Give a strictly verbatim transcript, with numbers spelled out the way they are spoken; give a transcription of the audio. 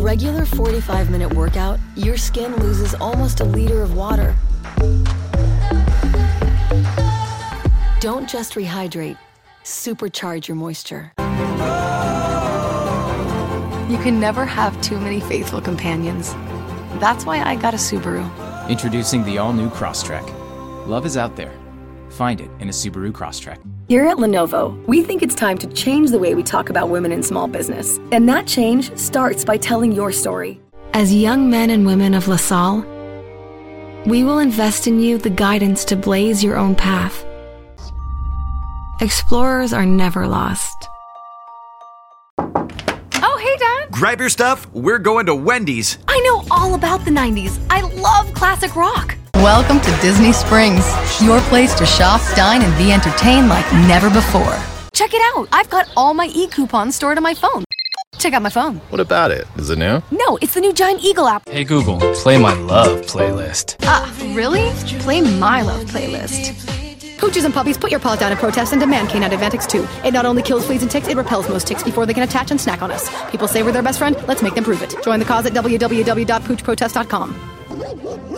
regular forty-five minute workout, your skin loses almost a liter of water. Don't just rehydrate, supercharge your moisture. You can never have too many faithful companions. That's why I got a Subaru. Introducing the all-new Crosstrek. Love is out there. Find it in a Subaru Crosstrek. Here at Lenovo, we think it's time to change the way we talk about women in small business. And that change starts by telling your story. As young men and women of LaSalle, we will invest in you the guidance to blaze your own path. Explorers are never lost. Oh, hey, Dad. Grab your stuff. We're going to Wendy's. I know all about the nineties. I love classic rock. Welcome to Disney Springs, your place to shop, dine, and be entertained like never before. Check it out. I've got all my e-coupons stored on my phone. Check out my phone. What about it? Is it new? No, it's the new Giant Eagle app. Hey Google, play my love playlist. Ah, uh, really? Play my love playlist. Pooches and puppies, put your paws down in protest and demand Canine Advantix two. It not only kills fleas and ticks, it repels most ticks before they can attach and snack on us. People say we're their best friend. Let's make them prove it. Join the cause at w w w dot pooch protest dot com.